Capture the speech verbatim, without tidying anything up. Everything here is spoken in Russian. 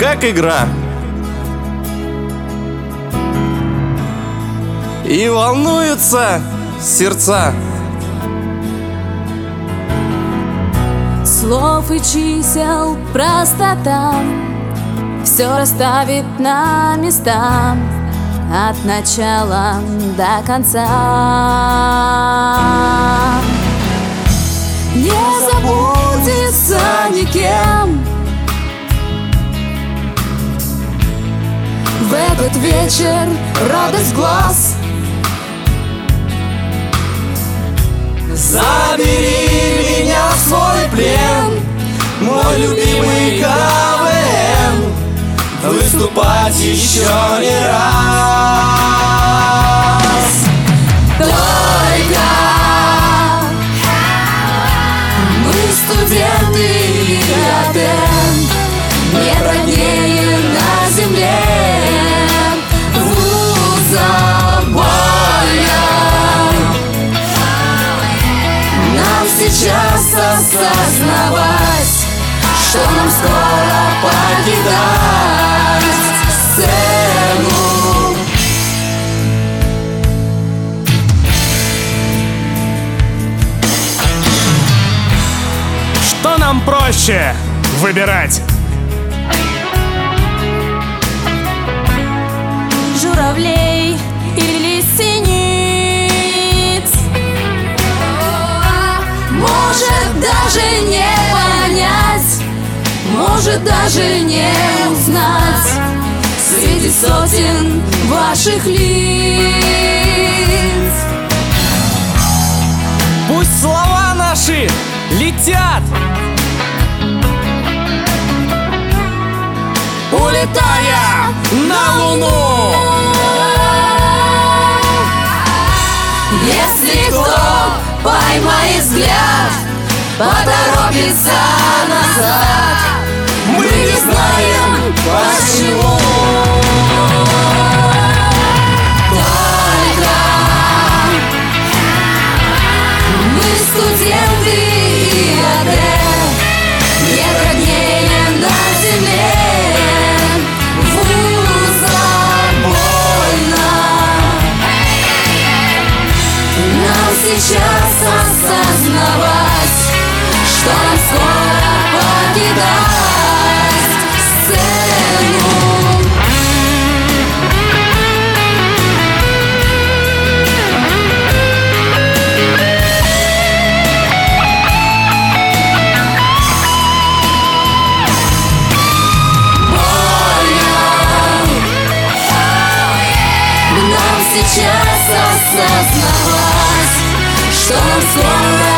как игра. И волнуются сердца. Слов и чисел простота все расставит на места от начала до конца. Не забудется никем в этот вечер радость глаз. Забери меня в свой плен, мой любимый КВН, выступать еще не раз. Только мы студенты и Аден, нет роднее на земле. Вуза больно нам сейчас осознавать, что нам скоро покидать сцену. Что нам проще выбирать? Журавлей или синиц? Может даже не понять, может даже не узнать среди сотен ваших лиц. Пусть слова наши летят, улетая на луну. Если кто поймает взгляд, поторопится назад, мы не знаем почему. Только мы студенты и Аден, нет роднее на земле. Вуза больно нам сейчас осознавать, что нам скоро покидать сцену. Нам сейчас осознавать, что нам скоро